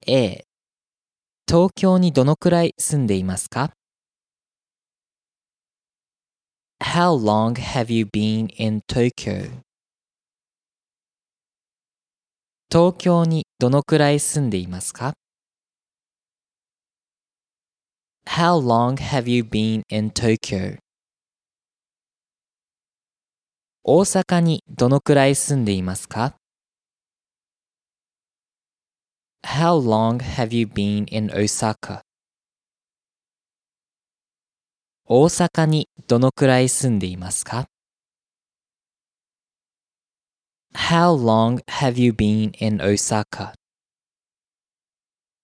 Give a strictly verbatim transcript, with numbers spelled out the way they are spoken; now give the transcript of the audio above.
A、東京にどのくらい住んでいますか？ How long have you been in Tokyo? 東京にどのくらい住んでいますか？ How long have you been in Tokyo? 大阪にどのくらい住んでいますか？ How long have you been in Osaka? 大阪にどのくらい住んでいますか？ How long have you been in Osaka?